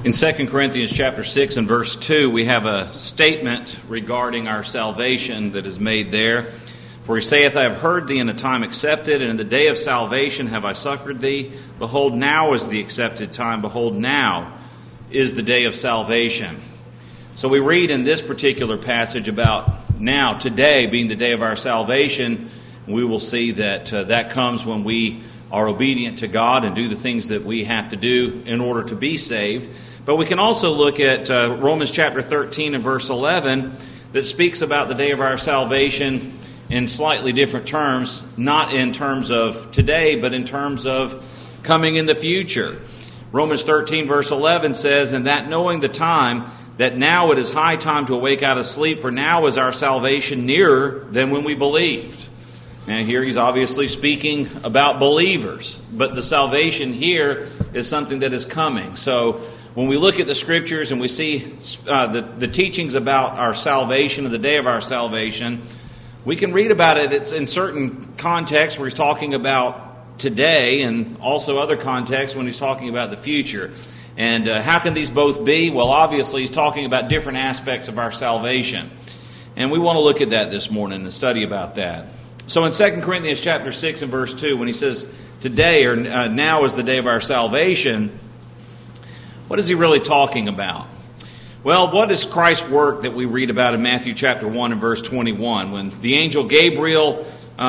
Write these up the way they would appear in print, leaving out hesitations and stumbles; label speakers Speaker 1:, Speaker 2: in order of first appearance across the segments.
Speaker 1: In 2 Corinthians chapter 6 and verse 2, we have a statement regarding our salvation that is made there. For he saith, I have heard thee in a time accepted, and in the day of salvation have I succored thee. Behold, now is the accepted time. Behold, now is the day of salvation. So we read in this particular passage about now, today being the day of our salvation. We will see that that comes when we are obedient to God and do the things that we have to do in order to be saved. But we can also look at Romans chapter 13 and verse 11 that speaks about the day of our salvation in slightly different terms, not in terms of today, but in terms of coming in the future. Romans 13 verse 11 says, and that knowing the time, that now it is high time to awake out of sleep, for now is our salvation nearer than when we believed. Now here he's obviously speaking about believers, but the salvation here is something that is coming. So when we look at the Scriptures and we see the teachings about our salvation and the day of our salvation, we can read about it. It's in certain contexts where he's talking about today, and also other contexts when he's talking about the future. And how can these both be? Well, obviously he's talking about different aspects of our salvation. And we want to look at that this morning and study about that. So in 2 Corinthians chapter 6 and verse 2, when he says today or now is the day of our salvation, what is he really talking about? Well, what is Christ's work that we read about in Matthew chapter 1 and verse 21? When the angel Gabriel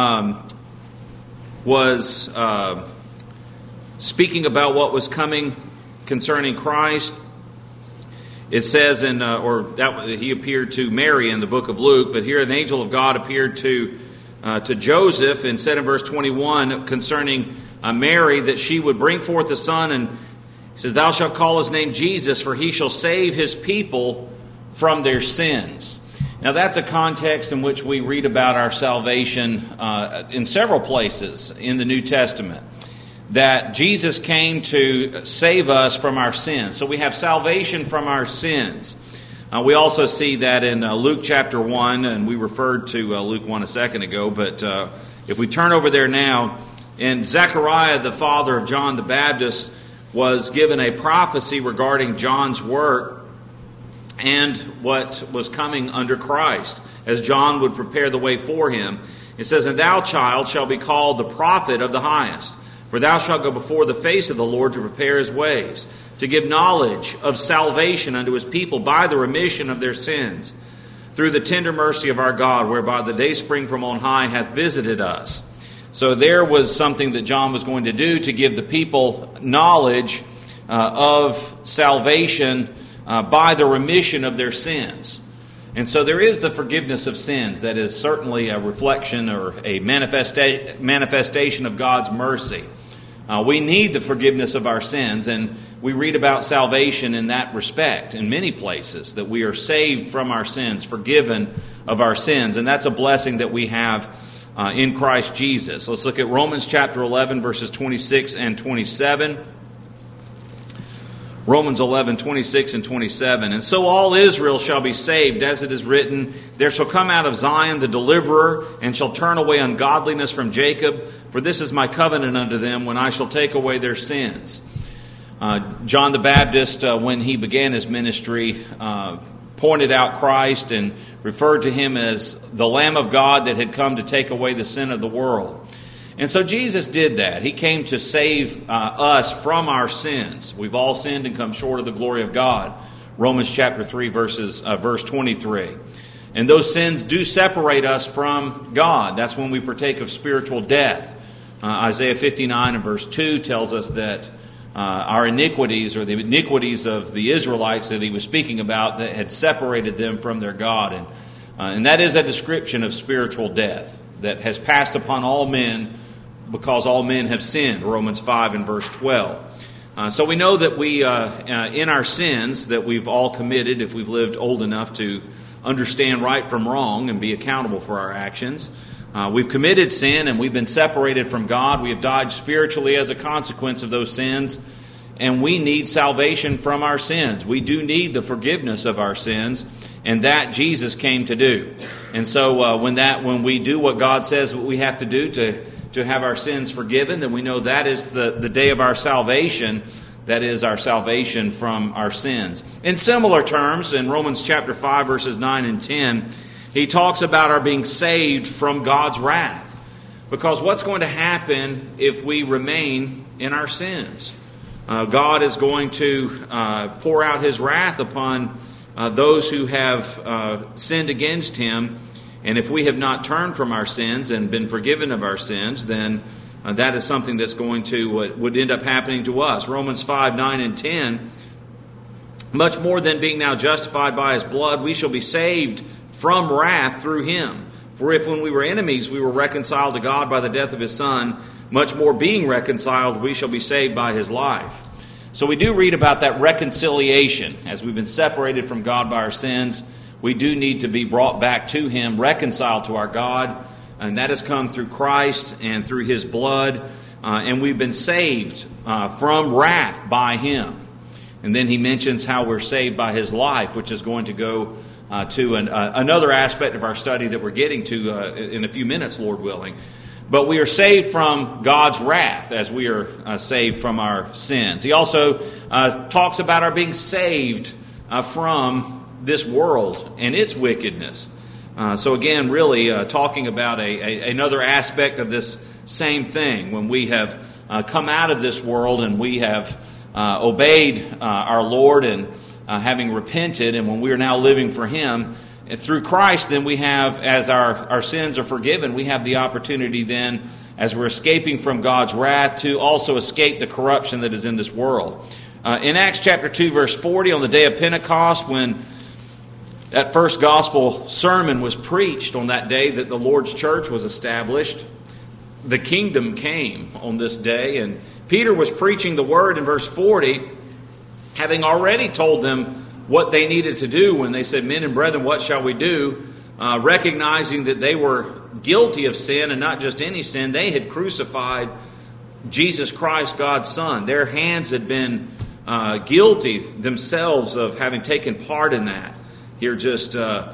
Speaker 1: was speaking about what was coming concerning Christ, it says he appeared to Mary in the book of Luke, but here an angel of God appeared to Joseph and said in verse 21 concerning Mary that she would bring forth a son, and he says, thou shalt call his name Jesus, for he shall save his people from their sins. Now that's a context in which we read about our salvation in several places in the New Testament, that Jesus came to save us from our sins. So we have salvation from our sins. We also see that in Luke chapter 1, and we referred to Luke 1 a second ago, but if we turn over there now, in Zechariah, the father of John the Baptist, was given a prophecy regarding John's work and what was coming under Christ, as John would prepare the way for him. It says, and thou, child, shalt be called the prophet of the highest, for thou shalt go before the face of the Lord to prepare his ways, to give knowledge of salvation unto his people by the remission of their sins, through the tender mercy of our God, whereby the dayspring from on high hath visited us. So there was something that John was going to do to give the people knowledge of salvation by the remission of their sins. And so there is the forgiveness of sins that is certainly a reflection or a manifestation of God's mercy. We need the forgiveness of our sins, and we read about salvation in that respect in many places, that we are saved from our sins, forgiven of our sins, and that's a blessing that we have in Christ Jesus. Let's look at Romans chapter 11, verses 26 and 27. Romans 11, 26 and 27. And so all Israel shall be saved, as it is written, there shall come out of Zion the deliverer, and shall turn away ungodliness from Jacob. For this is my covenant unto them, when I shall take away their sins. John the Baptist, when he began his ministry, pointed out Christ and referred to him as the Lamb of God that had come to take away the sin of the world. And so Jesus did that. He came to save us from our sins. We've all sinned and come short of the glory of God. Romans chapter 3, verse 23. And those sins do separate us from God. That's when we partake of spiritual death. Isaiah 59 and verse 2 tells us that our iniquities, or the iniquities of the Israelites that he was speaking about, that had separated them from their God. And that is a description of spiritual death that has passed upon all men because all men have sinned. Romans 5 and verse 12. So we know that we, in our sins that we've all committed, if we've lived old enough to understand right from wrong and be accountable for our actions, we've committed sin and we've been separated from God. We have died spiritually as a consequence of those sins, and we need salvation from our sins. We do need the forgiveness of our sins, and that Jesus came to do. And so when we do what God says we have to do to have our sins forgiven, then we know that is the day of our salvation, that is our salvation from our sins. In similar terms, in Romans chapter 5, verses 9 and 10, he talks about our being saved from God's wrath. Because what's going to happen if we remain in our sins? God is going to pour out His wrath upon those who have sinned against Him. And if we have not turned from our sins and been forgiven of our sins, then that is something that's going to would end up happening to us. Romans 5, 9, and 10, much more than being now justified by His blood, we shall be saved from wrath through Him. For if when we were enemies we were reconciled to God by the death of His Son, much more being reconciled we shall be saved by His life. So we do read about that reconciliation. As we've been separated from God by our sins, we do need to be brought back to Him, reconciled to our God. And that has come through Christ and through His blood. And we've been saved from wrath by Him. And then he mentions how we're saved by His life, which is going to go to another aspect of our study that we're getting to in a few minutes, Lord willing. But we are saved from God's wrath as we are saved from our sins. He also talks about our being saved from this world and its wickedness. So again, really talking about another aspect of this same thing. When we have come out of this world and we have obeyed our Lord and having repented, and when we are now living for Him, through Christ, then we have, as our sins are forgiven, we have the opportunity then, as we're escaping from God's wrath, to also escape the corruption that is in this world. In Acts chapter 2, verse 40, on the day of Pentecost, when that first gospel sermon was preached on that day that the Lord's church was established, the kingdom came on this day. And Peter was preaching the word in verse 40, having already told them what they needed to do when they said, "Men and brethren, what shall we do?" Recognizing that they were guilty of sin, and not just any sin. They had crucified Jesus Christ, God's Son. Their hands had been guilty themselves of having taken part in that. Here just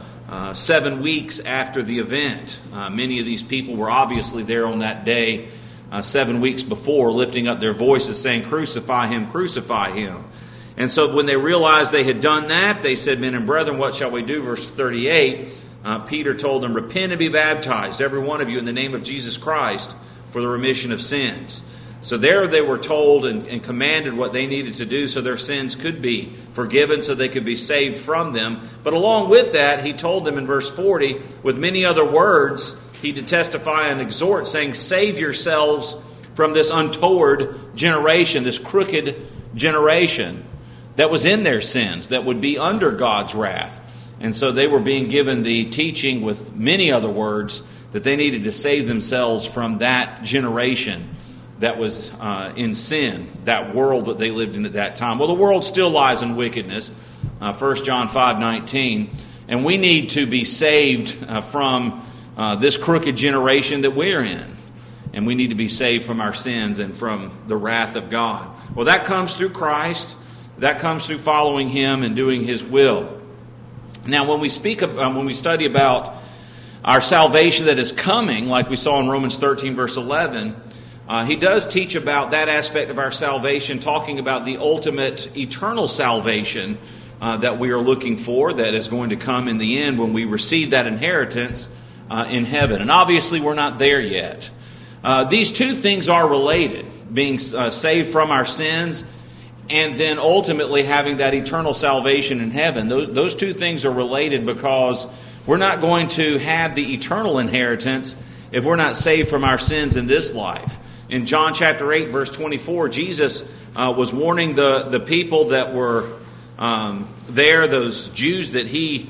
Speaker 1: 7 weeks after the event. Many of these people were obviously there on that day 7 weeks before, lifting up their voices saying, "Crucify Him, crucify Him." And so when they realized they had done that, they said, "Men and brethren, what shall we do?" Verse 38, Peter told them, "Repent and be baptized, every one of you, in the name of Jesus Christ, for the remission of sins." So there they were told and commanded what they needed to do so their sins could be forgiven, so they could be saved from them. But along with that, he told them in verse 40, with many other words, he did testify and exhort, saying, "Save yourselves from this untoward generation," this crooked generation that was in their sins, that would be under God's wrath. And so they were being given the teaching with many other words that they needed to save themselves from that generation that was in sin, that world that they lived in at that time. Well, the world still lies in wickedness, 1 John 5:19, and we need to be saved from this crooked generation that we're in. And we need to be saved from our sins and from the wrath of God. Well, that comes through Christ. That comes through following Him and doing His will. Now, when we study about our salvation that is coming, like we saw in Romans 13, verse 11, he does teach about that aspect of our salvation, talking about the ultimate eternal salvation that we are looking for, that is going to come in the end when we receive that inheritance in heaven. And obviously we're not there yet. These two things are related, being saved from our sins and then ultimately having that eternal salvation in heaven. Those two things are related, because we're not going to have the eternal inheritance if we're not saved from our sins in this life. In John chapter 8, verse 24, Jesus was warning the people that were there, those Jews that He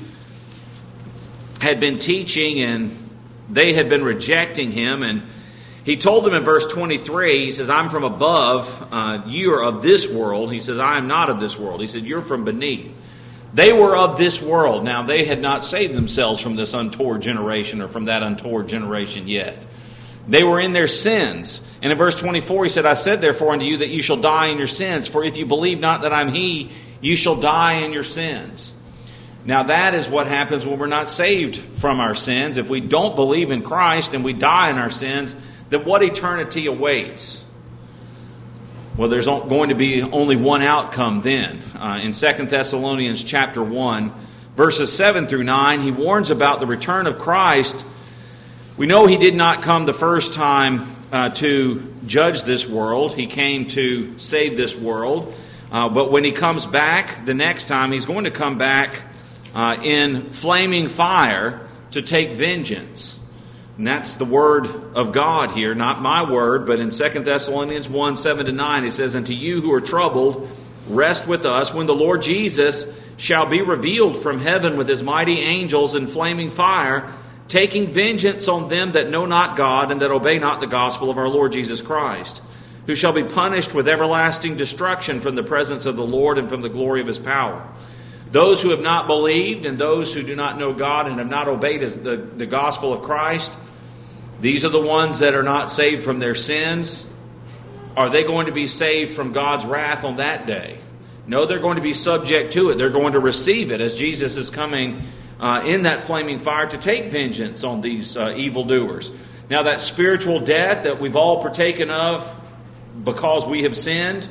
Speaker 1: had been teaching, and they had been rejecting Him. And He told them in verse 23, He says, "I'm from above, you are of this world." He says, "I am not of this world." He said, "You're from beneath." They were of this world. Now, they had not saved themselves from this untoward generation, or from that untoward generation yet. They were in their sins. And in verse 24, He said, "I said therefore unto you that you shall die in your sins. For if you believe not that I'm He, you shall die in your sins." Now that is what happens when we're not saved from our sins. If we don't believe in Christ and we die in our sins, then what eternity awaits? Well, there's going to be only one outcome then. In 2 Thessalonians chapter 1, verses 7 through 9, he warns about the return of Christ. We know he did not come the first time to judge this world. He came to save this world. But when he comes back the next time, he's going to come back in flaming fire to take vengeance. And that's the word of God here, not my word, but in 2 Thessalonians 1, 7 to 9, it says, "And to you who are troubled, rest with us when the Lord Jesus shall be revealed from heaven with his mighty angels in flaming fire, taking vengeance on them that know not God and that obey not the gospel of our Lord Jesus Christ, who shall be punished with everlasting destruction from the presence of the Lord and from the glory of his power." Those who have not believed and those who do not know God and have not obeyed the gospel of Christ, these are the ones that are not saved from their sins. Are they going to be saved from God's wrath on that day? No, they're going to be subject to it. They're going to receive it as Jesus is coming in that flaming fire to take vengeance on these evildoers. Now, that spiritual death that we've all partaken of because we have sinned,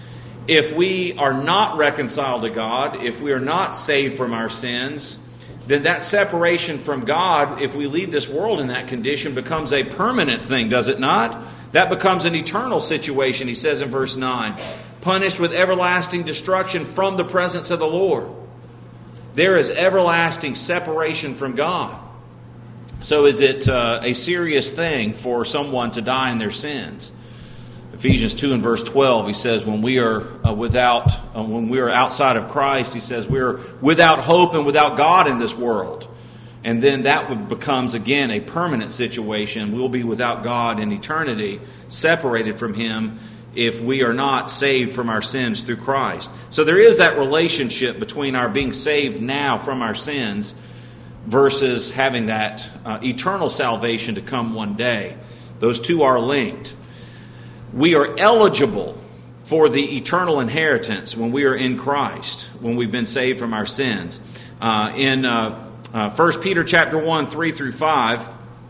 Speaker 1: if we are not reconciled to God, if we are not saved from our sins, then that separation from God, if we leave this world in that condition, becomes a permanent thing, does it not? That becomes an eternal situation, he says in verse 9. Punished with everlasting destruction from the presence of the Lord. There is everlasting separation from God. So is it a serious thing for someone to die in their sins? Ephesians 2 and verse 12, he says, when we are outside of Christ, he says we're without hope and without God in this world. And then that becomes again a permanent situation. We'll be without God in eternity, separated from him if we are not saved from our sins through Christ. So there is that relationship between our being saved now from our sins versus having that eternal salvation to come one day. Those two are linked. We are eligible for the eternal inheritance when we are in Christ, when we've been saved from our sins. In 1 Peter chapter 1, 3 through 5,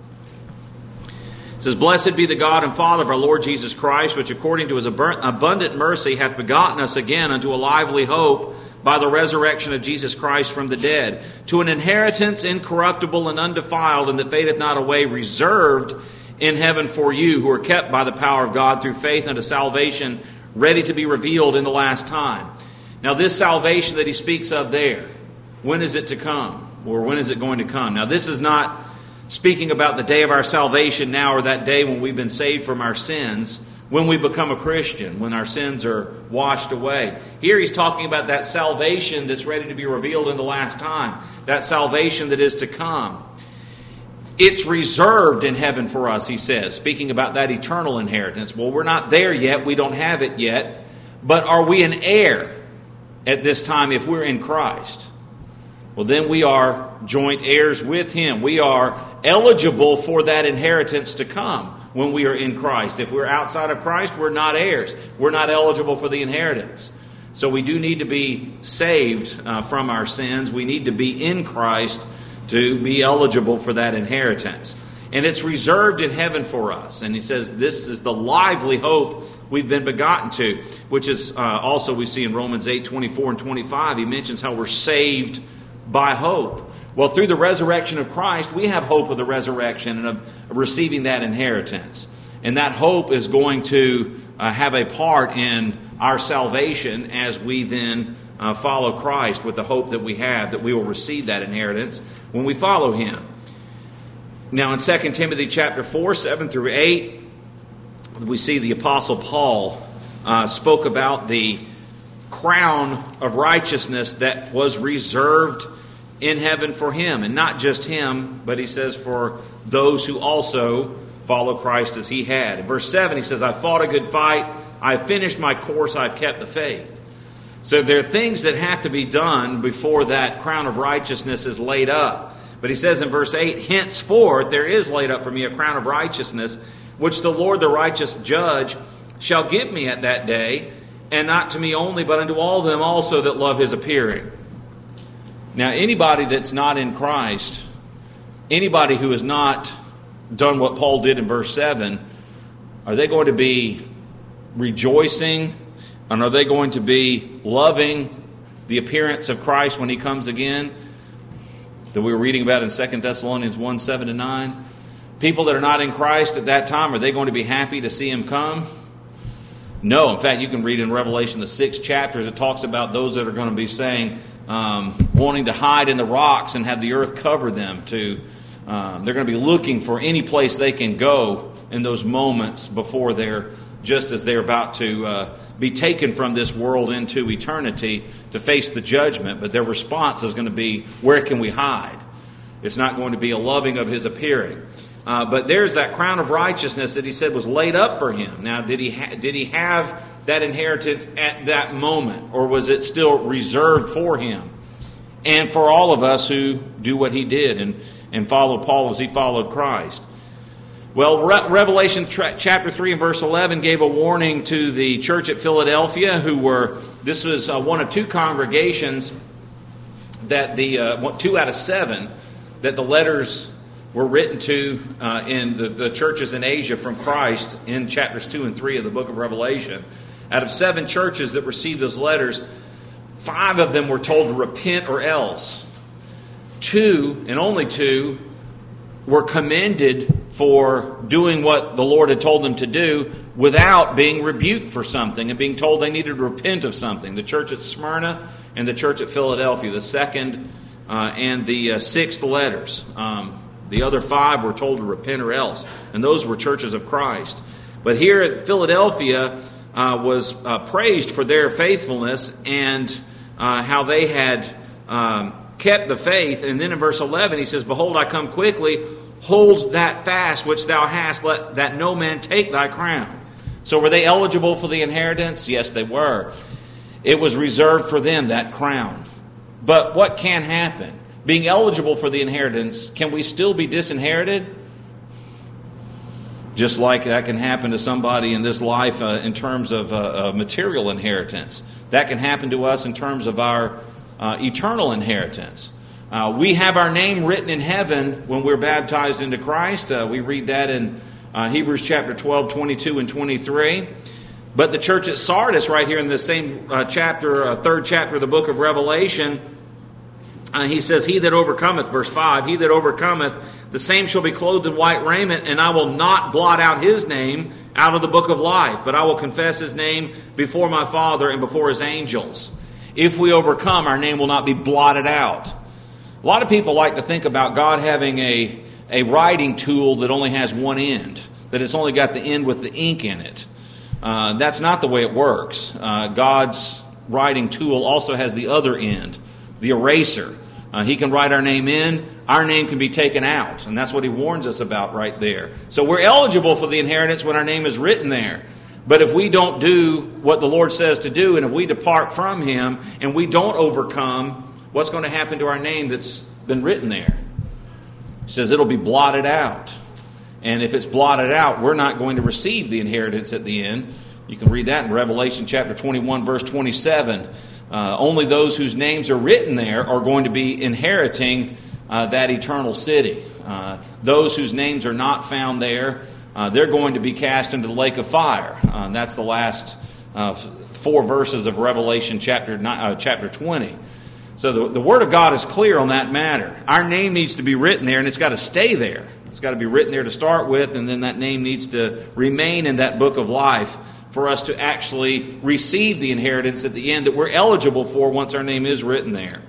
Speaker 1: it says, "Blessed be the God and Father of our Lord Jesus Christ, which according to his abundant mercy hath begotten us again unto a lively hope by the resurrection of Jesus Christ from the dead, to an inheritance incorruptible and undefiled, and that fadeth not away, reserved in heaven for you, who are kept by the power of God through faith unto salvation, ready to be revealed in the last time." Now this salvation that he speaks of there, when is it to come? Or when is it going to come? Now this is not speaking about the day of our salvation now, or that day when we've been saved from our sins, when we become a Christian, when our sins are washed away. Here he's talking about that salvation that's ready to be revealed in the last time, that salvation that is to come. It's reserved in heaven for us, he says, speaking about that eternal inheritance. Well, we're not there yet. We don't have it yet. But are we an heir at this time if we're in Christ? Well, then we are joint heirs with him. We are eligible for that inheritance to come when we are in Christ. If we're outside of Christ, we're not heirs. We're not eligible for the inheritance. So we do need to be saved from our sins. We need to be in Christ to be eligible for that inheritance. And it's reserved in heaven for us. And he says this is the lively hope we've been begotten to, which is also we see in Romans 8, 24 and 25. He mentions how we're saved by hope. Well, through the resurrection of Christ, we have hope of the resurrection and of receiving that inheritance. And that hope is going to have a part in our salvation as we then follow Christ with the hope that we have that we will receive that inheritance when we follow him. Now in 2 Timothy chapter 4, 7 through 8, we see the Apostle Paul spoke about the crown of righteousness that was reserved in heaven for him. And not just him, but he says for those who also follow Christ as he had. In verse 7 he says, "I've fought a good fight, I've finished my course, I've kept the faith." So there are things that have to be done before that crown of righteousness is laid up. But he says in verse 8, "Henceforth there is laid up for me a crown of righteousness, which the Lord the righteous judge shall give me at that day, and not to me only, but unto all them also that love his appearing." Now anybody that's not in Christ, anybody who has not done what Paul did in verse 7, are they going to be rejoicing? And are they going to be loving the appearance of Christ when He comes again? That we were reading about in 2 Thessalonians 1, 7-9. People that are not in Christ at that time, are they going to be happy to see Him come? No. In fact, you can read in Revelation the 6th chapters, it talks about those that are going to be saying, wanting to hide in the rocks and have the earth cover them. They're going to be looking for any place they can go in those moments before just as they're about to be taken from this world into eternity to face the judgment. But their response is going to be, where can we hide? It's not going to be a loving of His appearing. But there's that crown of righteousness that He said was laid up for Him. Now, did he have that inheritance at that moment? Or was it still reserved for Him? And for all of us who do what He did and follow Paul as he followed Christ. Well, Revelation chapter 3 and verse 11 gave a warning to the church at Philadelphia, this was one of two congregations that 2 out of 7 that the letters were written to in the churches in Asia from Christ in chapters 2 and 3 of the book of Revelation. Out of 7 churches that received those letters, 5 of them were told to repent or else. 2, and only 2, were commended for doing what the Lord had told them to do without being rebuked for something and being told they needed to repent of something. The church at Smyrna and the church at Philadelphia, the 2nd and the 6th letters. The other 5 were told to repent or else, and those were churches of Christ. But here at Philadelphia was praised for their faithfulness and how they had kept the faith. And then in verse 11 he says, "Behold, I come quickly. Hold that fast which thou hast, let that no man take thy crown." So were they eligible for the inheritance? Yes, they were. It was reserved for them, that crown. But what can happen? Being eligible for the inheritance, can we still be disinherited? Just like that can happen to somebody in this life in terms of material inheritance. That can happen to us in terms of our eternal inheritance. We have our name written in heaven when we're baptized into Christ. We read that in Hebrews chapter 12, 22 and 23. But the church at Sardis, right here in the same chapter, third chapter of the book of Revelation, he says, "He that overcometh," verse 5, "he that overcometh, the same shall be clothed in white raiment, and I will not blot out his name out of the book of life, but I will confess his name before my Father and before His angels." If we overcome, our name will not be blotted out. A lot of people like to think about God having a writing tool that only has one end, that it's only got the end with the ink in it. That's not the way it works. God's writing tool also has the other end, the eraser. He can write our name in, our name can be taken out, and that's what He warns us about right there. So we're eligible for the inheritance when our name is written there. But if we don't do what the Lord says to do, and if we depart from Him, and we don't overcome, what's going to happen to our name that's been written there? He says it'll be blotted out. And if it's blotted out, we're not going to receive the inheritance at the end. You can read that in Revelation chapter 21, verse 27. Only those whose names are written there are going to be inheriting that eternal city. Those whose names are not found there, they're going to be cast into the lake of fire. That's the last 4 verses of Revelation chapter 20. So the Word of God is clear on that matter. Our name needs to be written there, and it's got to stay there. It's got to be written there to start with, and then that name needs to remain in that book of life for us to actually receive the inheritance at the end that we're eligible for once our name is written there.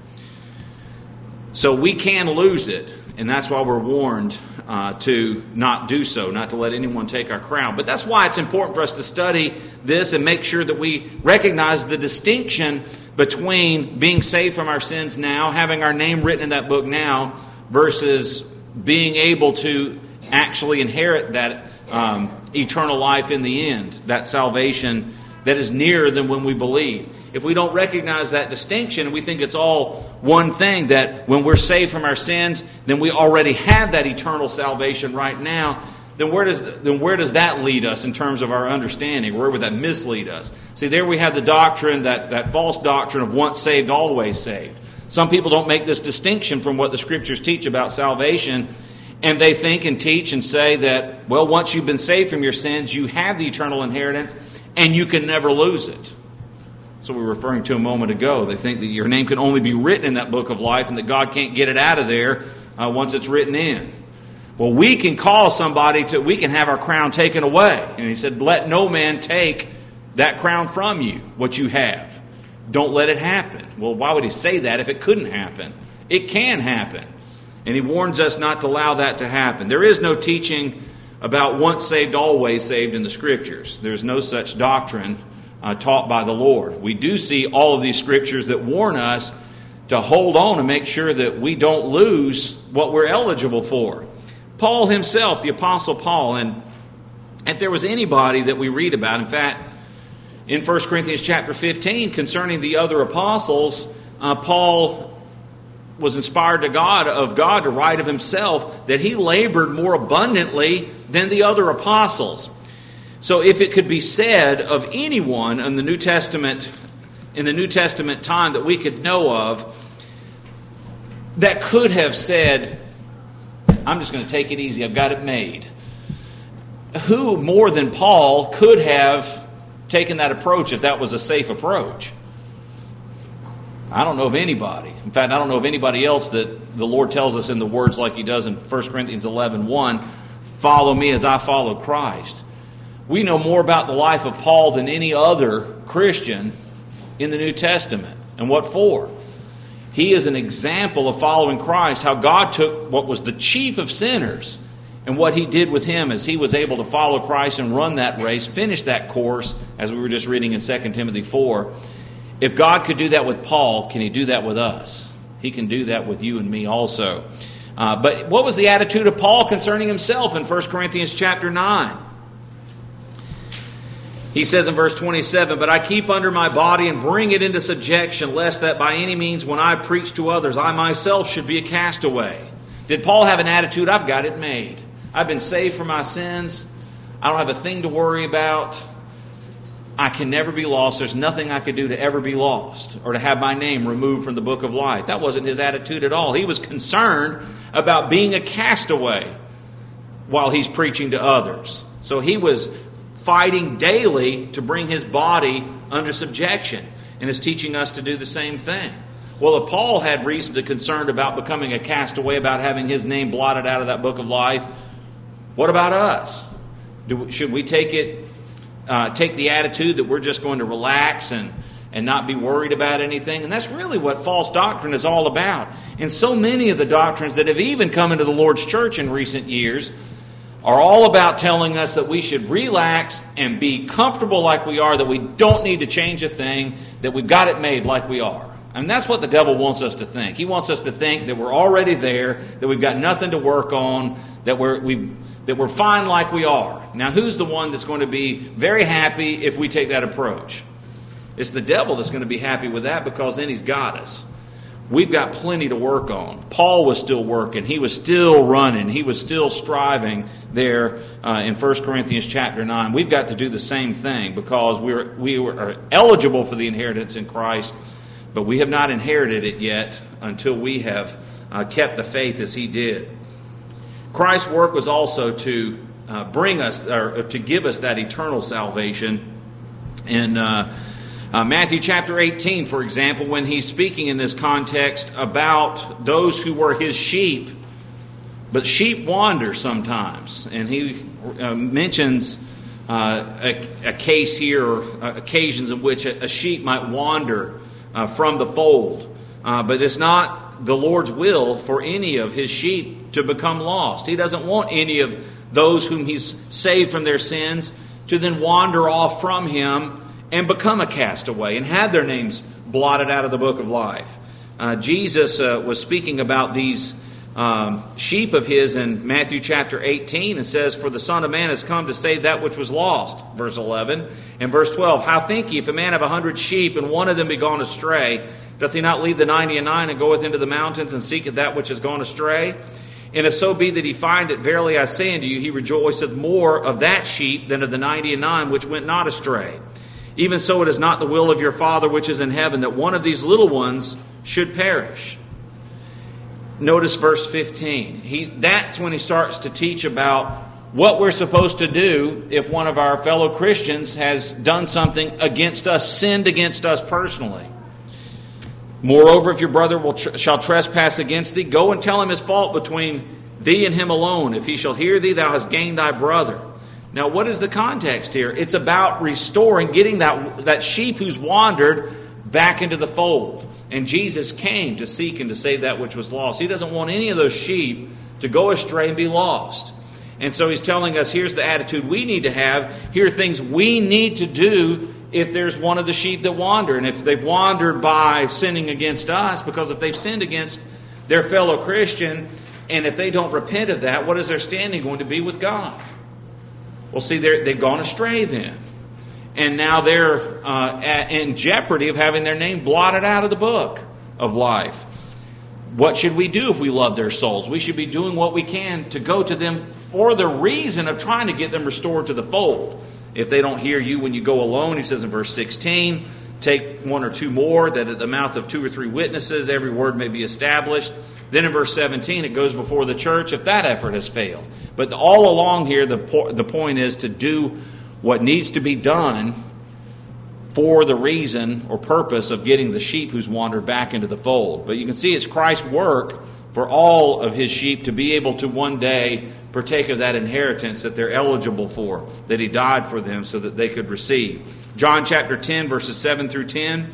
Speaker 1: So we can lose it, and that's why we're warned to not do so, not to let anyone take our crown. But that's why it's important for us to study this and make sure that we recognize the distinction between being saved from our sins now, having our name written in that book now, versus being able to actually inherit that eternal life in the end, that salvation that is nearer than when we believe. If we don't recognize that distinction and we think it's all one thing, that when we're saved from our sins, then we already have that eternal salvation right now, then where does that lead us in terms of our understanding? Where would that mislead us? See, there we have the doctrine, that false doctrine of once saved, always saved. Some people don't make this distinction from what the Scriptures teach about salvation, and they think and teach and say that, well, once you've been saved from your sins, you have the eternal inheritance, and you can never lose it. So we were referring to a moment ago. They think that your name can only be written in that book of life and that God can't get it out of there once it's written in. Well, we can call somebody we can have our crown taken away. And he said, let no man take that crown from you, what you have. Don't let it happen. Well, why would he say that if it couldn't happen? It can happen. And he warns us not to allow that to happen. There is no teaching about once saved, always saved in the Scriptures. There's no such doctrine taught by the Lord. We do see all of these Scriptures that warn us to hold on and make sure that we don't lose what we're eligible for. Paul himself, the Apostle Paul, and if there was anybody that we read about, in fact, in 1 Corinthians chapter 15, concerning the other apostles, Paul was inspired of God to write of himself that he labored more abundantly than the other apostles. So if it could be said of anyone in the New Testament time that we could know of, that could have said, I'm just going to take it easy, I've got it made. Who more than Paul could have taken that approach if that was a safe approach? I don't know of anybody. In fact, I don't know of anybody else that the Lord tells us in the words like he does in 1 Corinthians 11:1, follow me as I follow Christ. We know more about the life of Paul than any other Christian in the New Testament. And what for? He is an example of following Christ, how God took what was the chief of sinners and what he did with him as he was able to follow Christ and run that race, finish that course, as we were just reading in 2 Timothy 4. If God could do that with Paul, can he do that with us? He can do that with you and me also. But what was the attitude of Paul concerning himself in 1 Corinthians chapter 9? He says in verse 27, but I keep under my body and bring it into subjection, lest that by any means when I preach to others, I myself should be a castaway. Did Paul have an attitude, I've got it made. I've been saved from my sins. I don't have a thing to worry about. I can never be lost. There's nothing I could do to ever be lost or to have my name removed from the book of life. That wasn't his attitude at all. He was concerned about being a castaway while he's preaching to others. So he was fighting daily to bring his body under subjection and is teaching us to do the same thing. Well, if Paul had reason to concern about becoming a castaway, about having his name blotted out of that book of life, what about us? Should we take the attitude that we're just going to relax and not be worried about anything? And that's really what false doctrine is all about. And so many of the doctrines that have even come into the Lord's church in recent years are all about telling us that we should relax and be comfortable like we are, that we don't need to change a thing, that we've got it made like we are. And that's what the devil wants us to think. He wants us to think that we're already there, that we've got nothing to work on, that we're fine like we are. Now, who's the one that's going to be very happy if we take that approach? It's the devil that's going to be happy with that, because then he's got us. We've got plenty to work on. Paul was still working. He was still running. He was still striving there in 1 Corinthians chapter 9. We've got to do the same thing, because we are eligible for the inheritance in Christ, but we have not inherited it yet until we have kept the faith as he did. Christ's work was also to bring us, or to give us that eternal salvation. In Matthew chapter 18, for example, when he's speaking in this context about those who were his sheep, but sheep wander sometimes. And he mentions a case here, or occasions in which a sheep might wander from the fold. But it's not the Lord's will for any of his sheep to become lost. He doesn't want any of those whom he's saved from their sins to then wander off from him and become a castaway and have their names blotted out of the book of life. Jesus was speaking about these sheep of his in Matthew chapter 18, and says, for the Son of Man has come to save that which was lost, verse 11. And verse 12, how think ye, if a man have 100 sheep, and one of them be gone astray, doth he not leave the 99 and goeth into the mountains and seeketh that which is gone astray? And if so be that he find it, verily I say unto you, he rejoiceth more of that sheep than of the 99 which went not astray. Even so it is not the will of your Father which is in heaven that one of these little ones should perish. Notice verse 15. That's when he starts to teach about what we're supposed to do if one of our fellow Christians has done something against us, sinned against us personally. Moreover, if your brother shall trespass against thee, go and tell him his fault between thee and him alone. If he shall hear thee, thou hast gained thy brother. Now, what is the context here? It's about restoring, getting that sheep who's wandered back into the fold. And Jesus came to seek and to save that which was lost. He doesn't want any of those sheep to go astray and be lost. And so he's telling us, here's the attitude we need to have. Here are things we need to do if there's one of the sheep that wander. And if they've wandered by sinning against us, because if they've sinned against their fellow Christian, and if they don't repent of that, what is their standing going to be with God? Well, see, they've gone astray then. And now they're in jeopardy of having their name blotted out of the book of life. What should we do if we love their souls? We should be doing what we can to go to them for the reason of trying to get them restored to the fold. If they don't hear you when you go alone, he says in verse 16, take one or two more, that at the mouth of 2 or 3 witnesses every word may be established. Then in verse 17, it goes before the church if that effort has failed. But all along here, the point is to do what needs to be done for the reason or purpose of getting the sheep who's wandered back into the fold. But you can see it's Christ's work for all of his sheep to be able to one day partake of that inheritance that they're eligible for, that he died for them so that they could receive. John chapter 10, verses 7 through 10.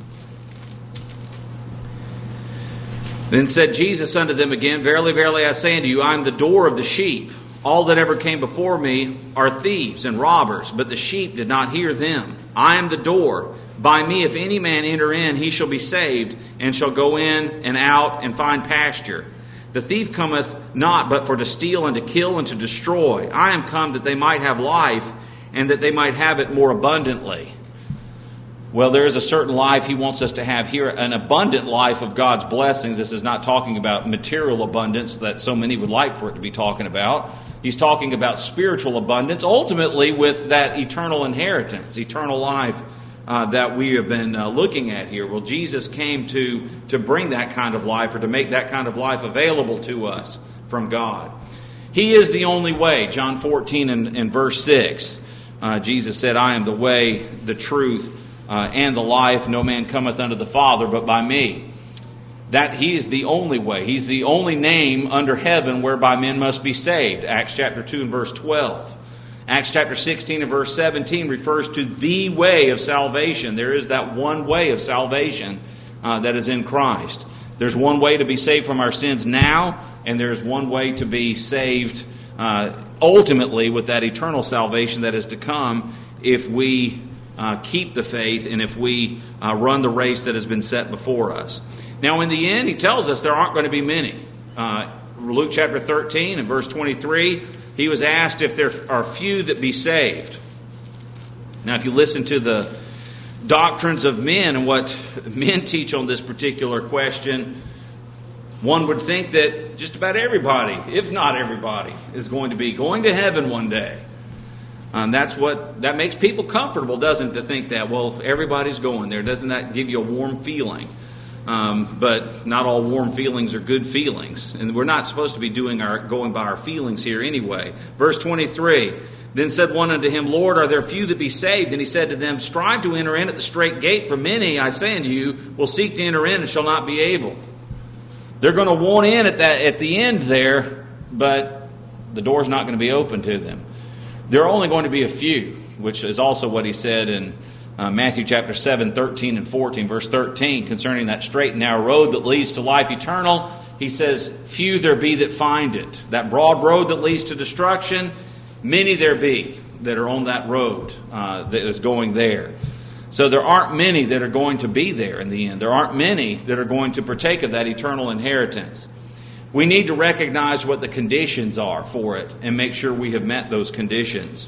Speaker 1: Then said Jesus unto them again, verily, verily, I say unto you, I am the door of the sheep. All that ever came before me are thieves and robbers, but the sheep did not hear them. I am the door. By me, if any man enter in, he shall be saved, and shall go in and out and find pasture. The thief cometh not but for to steal and to kill and to destroy. I am come that they might have life, and that they might have it more abundantly. Well, there is a certain life he wants us to have here, an abundant life of God's blessings. This is not talking about material abundance that so many would like for it to be talking about. He's talking about spiritual abundance, ultimately with that eternal inheritance, eternal life that we have been looking at here. Well, Jesus came to bring that kind of life, or to make that kind of life available to us from God. He is the only way. John 14 and verse 6, Jesus said, I am the way, the truth, and the life. No man cometh unto the Father but by me. That he is the only way. He's the only name under heaven whereby men must be saved. Acts chapter 2 and verse 12. Acts chapter 16 and verse 17 refers to the way of salvation. There is that one way of salvation that is in Christ. There's one way to be saved from our sins now, and there's one way to be saved ultimately with that eternal salvation that is to come if we keep the faith and if we run the race that has been set before us. Now, in the end, he tells us there aren't going to be many. Luke chapter 13 and verse 23, he was asked if there are few that be saved. Now, if you listen to the doctrines of men and what men teach on this particular question, one would think that just about everybody, if not everybody, is going to be going to heaven one day. And that makes people comfortable, doesn't it, to think that, well, everybody's going there. Doesn't that give you a warm feeling? But not all warm feelings are good feelings. And we're not supposed to be going by our feelings here anyway. Verse 23, then said one unto him, Lord, are there few that be saved? And he said to them, strive to enter in at the strait gate, for many, I say unto you, will seek to enter in and shall not be able. They're going to want in at the end there, but the door's not going to be open to them. There are only going to be a few, which is also what he said in Matthew chapter 7, 13 and 14. Verse 13, concerning that straight and narrow road that leads to life eternal, he says, few there be that find it. That broad road that leads to destruction, many there be that are on that road that is going there. So there aren't many that are going to be there in the end. There aren't many that are going to partake of that eternal inheritance. We need to recognize what the conditions are for it and make sure we have met those conditions.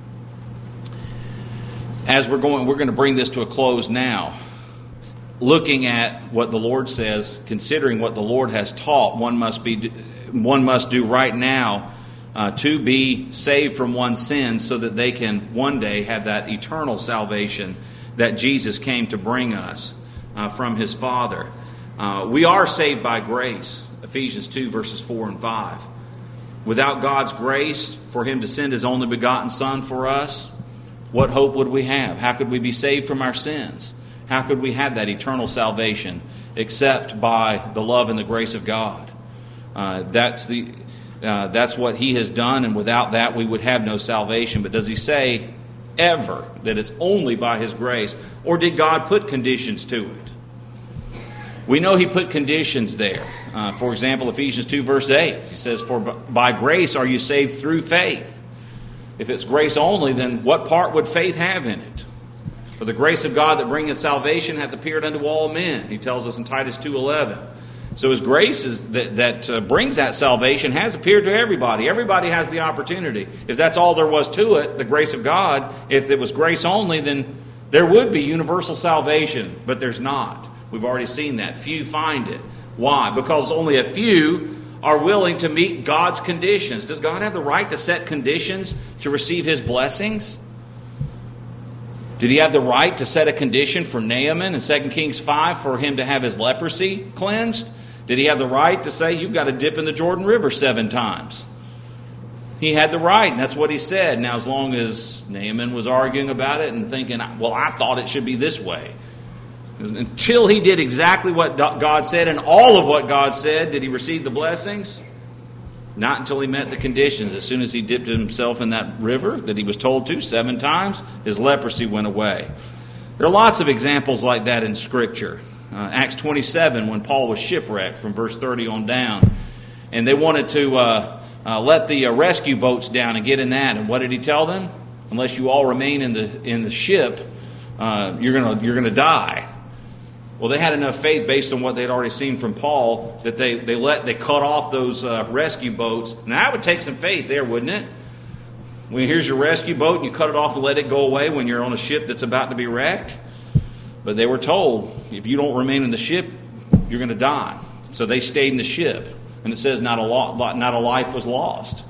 Speaker 1: As we're going to bring this to a close now. Looking at what the Lord says, considering what the Lord has taught, one must do right now to be saved from one's sins so that they can one day have that eternal salvation that Jesus came to bring us from His Father. We are saved by grace. Ephesians 2 verses 4 and 5. without God's grace for Him to send His only begotten Son for us, what hope would we have? How could we be saved from our sins? How could we have that eternal salvation except by the love and the grace of God? That's what He has done, and without that we would have no salvation. But does He say ever that it's only by His grace? Or did God put conditions to it? We know He put conditions there. For example, Ephesians 2 verse 8, He says, "For by grace are you saved through faith." If it's grace only, then what part would faith have in it? "For the grace of God that bringeth salvation hath appeared unto all men," He tells us in Titus 2:11. So His grace that brings that salvation has appeared to everybody. Everybody has the opportunity. If that's all there was to it, the grace of God, if it was grace only, then there would be universal salvation. But there's not. We've already seen that. Few find it. Why? Because only a few are willing to meet God's conditions. Does God have the right to set conditions to receive His blessings? Did He have the right to set a condition for Naaman in 2 Kings 5 for him to have his leprosy cleansed? Did He have the right to say, you've got to dip in the Jordan River 7 times? He had the right, and that's what He said. Now, as long as Naaman was arguing about it and thinking, well, I thought it should be this way. Until he did exactly what God said and all of what God said, did he receive the blessings? Not until he met the conditions. As soon as he dipped himself in that river that he was told to 7 times, his leprosy went away. There are lots of examples like that in Scripture. Acts 27, when Paul was shipwrecked, from verse 30 on down, and they wanted to let the rescue boats down and get in that. And what did he tell them? Unless you all remain in the ship, you're gonna die. Well, they had enough faith based on what they'd already seen from Paul that they cut off those rescue boats. Now that would take some faith there, wouldn't it? When here's your rescue boat and you cut it off and let it go away when you're on a ship that's about to be wrecked. But they were told, if you don't remain in the ship, you're going to die. So they stayed in the ship, and it says not a life was lost.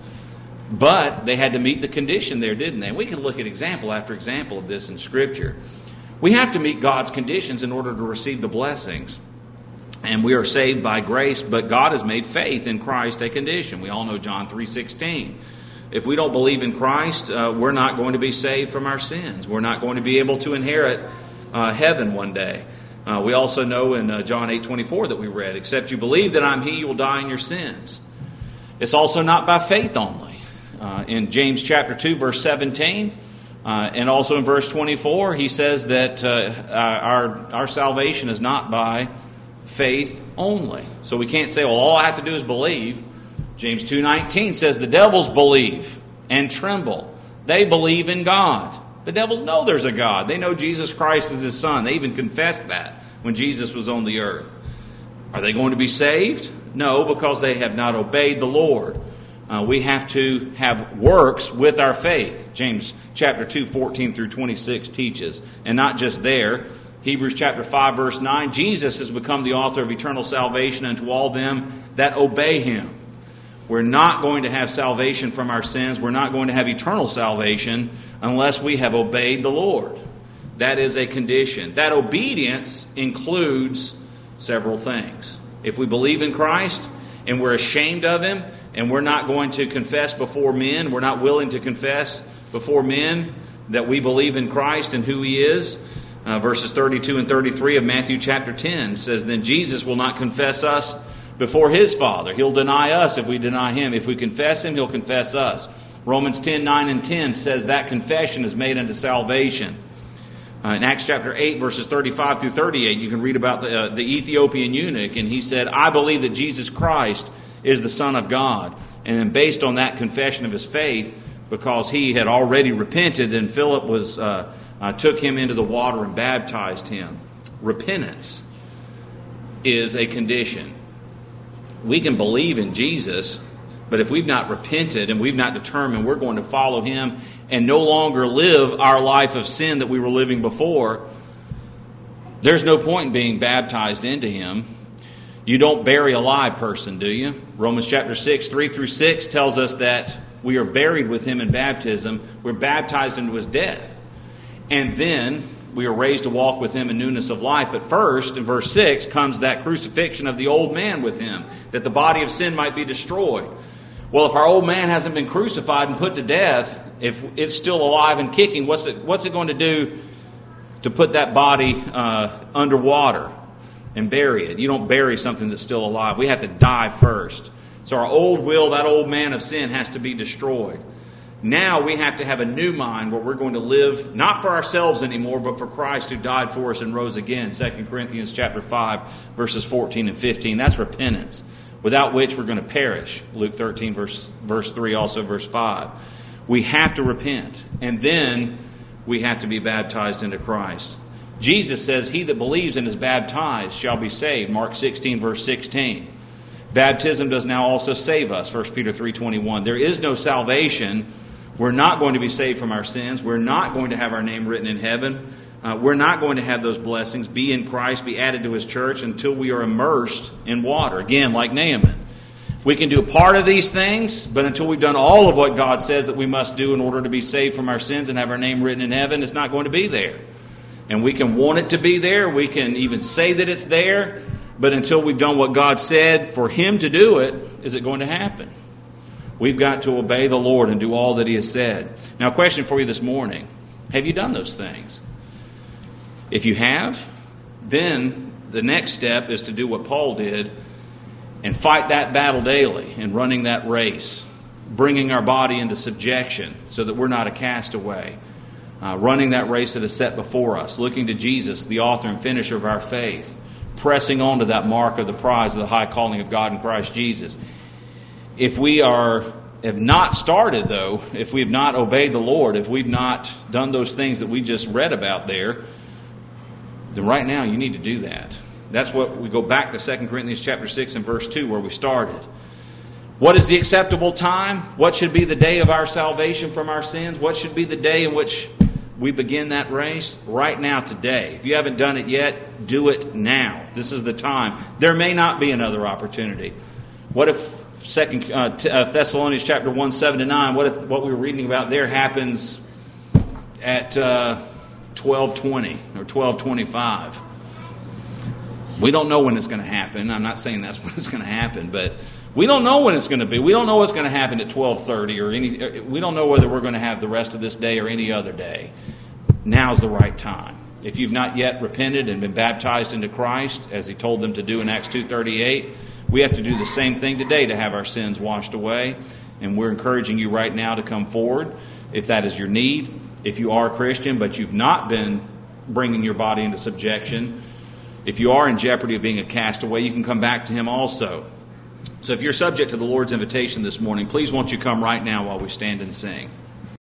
Speaker 1: But they had to meet the condition there, didn't they? We can look at example after example of this in Scripture. We have to meet God's conditions in order to receive the blessings. And we are saved by grace, but God has made faith in Christ a condition. We all know John 3:16. If we don't believe in Christ, we're not going to be saved from our sins. We're not going to be able to inherit heaven one day. We also know in John 8:24 that we read, "Except you believe that I'm He, you will die in your sins." It's also not by faith only. In James chapter 2, verse 17, and also in verse 24, he says that our salvation is not by faith only. So we can't say, well, all I have to do is believe. James 2:19 says the devils believe and tremble. They believe in God. The devils know there's a God. They know Jesus Christ is His Son. They even confessed that when Jesus was on the earth. Are they going to be saved? No, because they have not obeyed the Lord. We have to have works with our faith. James chapter 2, 14 through 26 teaches. And not just there. Hebrews chapter 5, verse 9. Jesus has become the author of eternal salvation unto all them that obey Him. We're not going to have salvation from our sins. We're not going to have eternal salvation unless we have obeyed the Lord. That is a condition. That obedience includes several things. If we believe in Christ and we're ashamed of Him and we're not going to confess before men, we're not willing to confess before men that we believe in Christ and who He is. Verses 32 and 33 of Matthew chapter 10 says, then Jesus will not confess us before His Father. He'll deny us if we deny Him. If we confess Him, He'll confess us. Romans 10, 9 and 10 says that confession is made unto salvation. In Acts chapter 8, verses 35 through 38, you can read about the Ethiopian eunuch, and he said, I believe that Jesus Christ is the Son of God. And then based on that confession of his faith, because he had already repented, then Philip took him into the water and baptized him. Repentance is a condition. We can believe in Jesus, but if we've not repented and we've not determined we're going to follow Him and no longer live our life of sin that we were living before, there's no point in being baptized into Him. You don't bury a live person, do you? Romans chapter 6, 3 through 6 tells us that we are buried with Him in baptism. We're baptized into His death. And then we are raised to walk with Him in newness of life. But first, in verse 6, comes that crucifixion of the old man with Him, that the body of sin might be destroyed. Well, if our old man hasn't been crucified and put to death, if it's still alive and kicking, what's it going to do to put that body underwater and bury it? You don't bury something that's still alive. We have to die first. So our old will, that old man of sin, has to be destroyed. Now we have to have a new mind where we're going to live not for ourselves anymore, but for Christ who died for us and rose again. 2 Corinthians chapter 5, verses 14 and 15. That's repentance, without which we're going to perish. Luke 13, verse 3, also verse 5. We have to repent, and then we have to be baptized into Christ. Jesus says, he that believes and is baptized shall be saved. Mark 16, verse 16. Baptism does now also save us. 1 Peter 3:21. There is no salvation. We're not going to be saved from our sins. We're not going to have our name written in heaven. We're not going to have those blessings, be in Christ, be added to His church, until we are immersed in water. Again, like Naaman. We can do a part of these things, but until we've done all of what God says that we must do in order to be saved from our sins and have our name written in heaven, it's not going to be there. And we can want it to be there. We can even say that it's there. But until we've done what God said for Him to do it, is it going to happen? We've got to obey the Lord and do all that He has said. Now, a question for you this morning. Have you done those things? If you have, then the next step is to do what Paul did and fight that battle daily and running that race, bringing our body into subjection so that we're not a castaway, running that race that is set before us, looking to Jesus, the author and finisher of our faith, pressing on to that mark of the prize of the high calling of God in Christ Jesus. If we have not started, though, if we have not obeyed the Lord, if we've not done those things that we just read about there, then right now you need to do that. That's what we go back to 2 Corinthians chapter 6 and verse 2 where we started. What is the acceptable time? What should be the day of our salvation from our sins? What should be the day in which we begin that race? Right now, today. If you haven't done it yet, do it now. This is the time. There may not be another opportunity. What if 2 Thessalonians chapter 1, 7-9, what if what we were reading about there happens at 12:20 or 12:25? We don't know when it's going to happen. I'm not saying that's when it's going to happen, but we don't know when it's going to be. We don't know what's going to happen at 12:30 or any. We don't know whether we're going to have the rest of this day or any other day. Now's the right time. If you've not yet repented and been baptized into Christ, as He told them to do in Acts 2:38, we have to do the same thing today to have our sins washed away. And we're encouraging you right now to come forward if that is your need. If you are a Christian but you've not been bringing your body into subjection, if you are in jeopardy of being a castaway, you can come back to Him also. So if you're subject to the Lord's invitation this morning, please won't you come right now while we stand and sing.